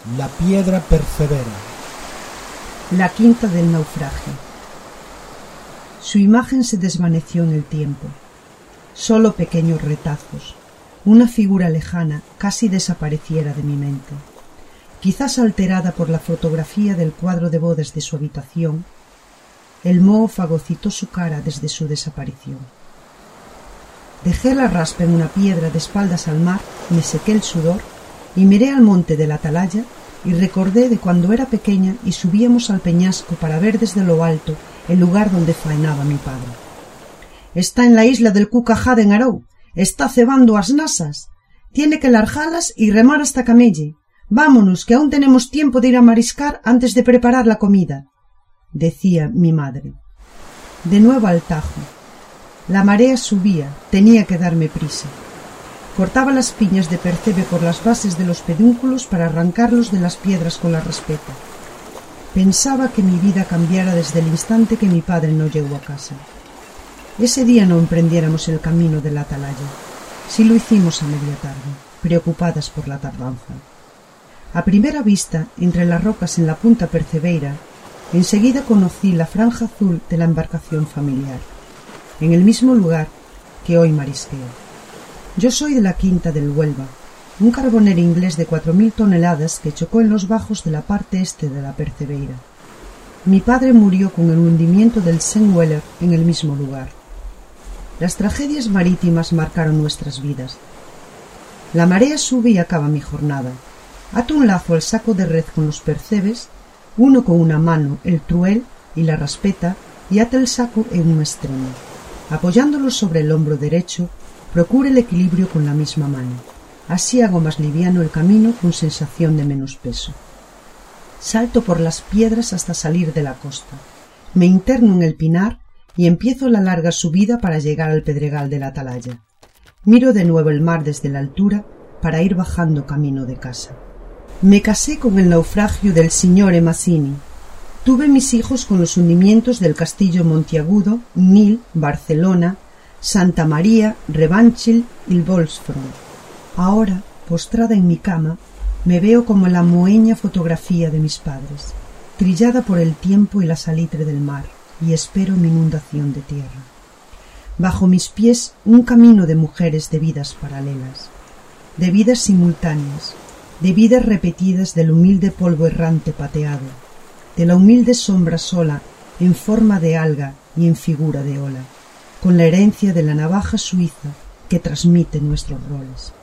La piedra persevera. La quinta del naufragio. Su imagen se desvaneció en el tiempo. Solo pequeños retazos, una figura lejana casi desapareciera de mi mente. Quizás alterada por la fotografía del cuadro de bodas de su habitación, el moho fagocitó su cara desde su desaparición. Dejé la raspa en una piedra de espaldas al mar, me sequé el sudor y miré al monte de la atalaya y recordé de cuando era pequeña y subíamos al peñasco para ver desde lo alto el lugar donde faenaba mi padre. Está en la isla del Cucajada en Arou, está cebando as nasas, tiene que larjalas y remar hasta Camelle. Vámonos, que aún tenemos tiempo de ir a mariscar antes de preparar la comida, decía mi madre. De nuevo al Tajo. La marea subía, tenía que darme prisa. Cortaba las piñas de percebe por las bases de los pedúnculos para arrancarlos de las piedras con la raspeta. Pensaba que mi vida cambiara desde el instante que mi padre no llegó a casa. Ese día no emprendiéramos el camino de la atalaya. Sí lo hicimos a media tarde, preocupadas por la tardanza. A primera vista, entre las rocas en la punta Percebeira, enseguida conocí la franja azul de la embarcación familiar, en el mismo lugar que hoy marisqueo. Yo soy de la quinta del Huelva, un carbonero inglés de 4.000 toneladas que chocó en los bajos de la parte este de la Percebeira. Mi padre murió con el hundimiento del St. Weller en el mismo lugar. Las tragedias marítimas marcaron nuestras vidas. La marea sube y acaba mi jornada. Ato un lazo al saco de red con los percebes, uno con una mano el truel y la raspeta, y ata el saco en un extremo. Apoyándolo sobre el hombro derecho, procura el equilibrio con la misma mano. Así hago más liviano el camino con sensación de menos peso. Salto por las piedras hasta salir de la costa. Me interno en el pinar y empiezo la larga subida para llegar al pedregal de la atalaya. Miro de nuevo el mar desde la altura para ir bajando camino de casa. Me casé con el naufragio del signore Mazzini. Tuve mis hijos con los hundimientos del Castillo Montiagudo, Nil, Barcelona, Santa María, Revanchil y Volsfront. Ahora, postrada en mi cama, me veo como la moheña fotografía de mis padres, trillada por el tiempo y la salitre del mar, y espero mi inundación de tierra. Bajo mis pies un camino de mujeres de vidas paralelas, de vidas simultáneas, de vidas repetidas del humilde polvo errante pateado, de la humilde sombra sola en forma de alga y en figura de ola, con la herencia de la navaja suiza que transmite nuestros roles.